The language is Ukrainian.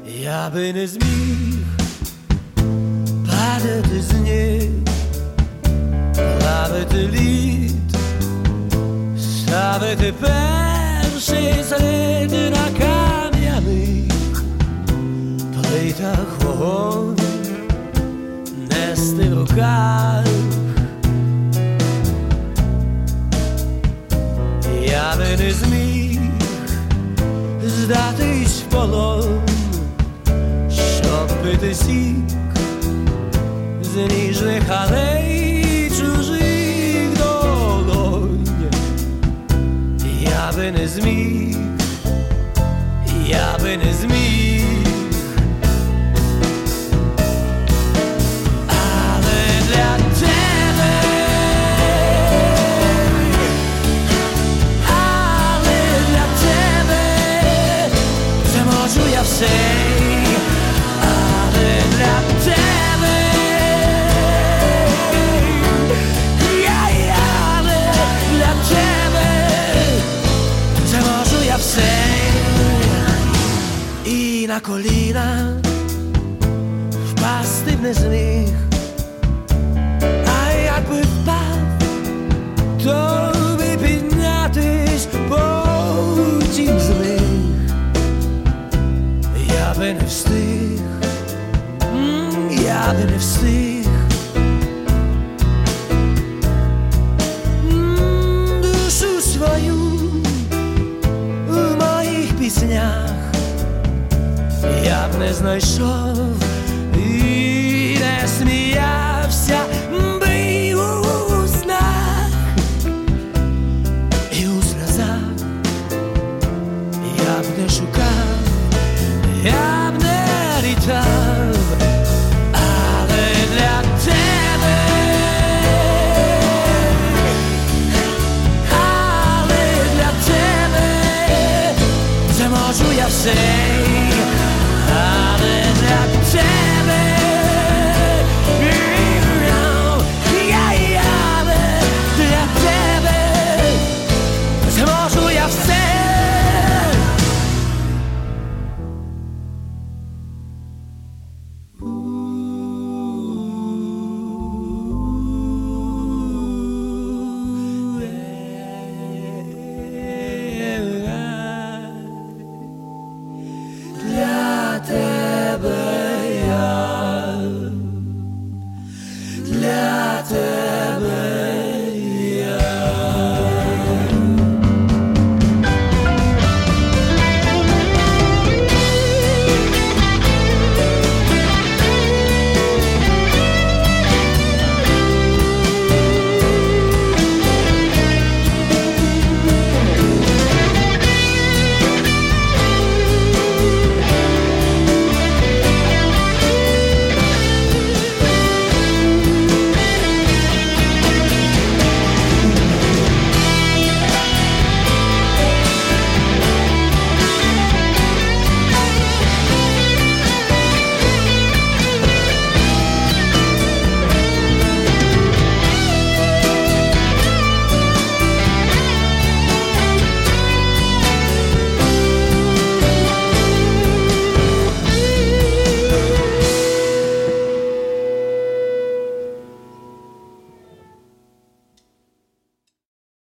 Я би не зміг падати з ніг, плавити лід, ставити перший слід на кам'яних плитах, вогонь нести в руках. Я би не зміг здатись в полон, щоб пити сік з ніжних алей чужих долонь. Я би не зміг, я би не зміг. Але для тебе, але для тебе зможу я все. Але для тебе, але для тебе зможу я все. І на коліна впасти б не зміг, а якби впав, то би піднятись потім з них. Я би не встиг, я би не встиг. Душу свою в моїх піснях я б не знайшов і не сміявся би у снах і у сльозах. Я б не шукав, я б не літав. Але для тебе, але для тебе зможу я все. Але для тебе,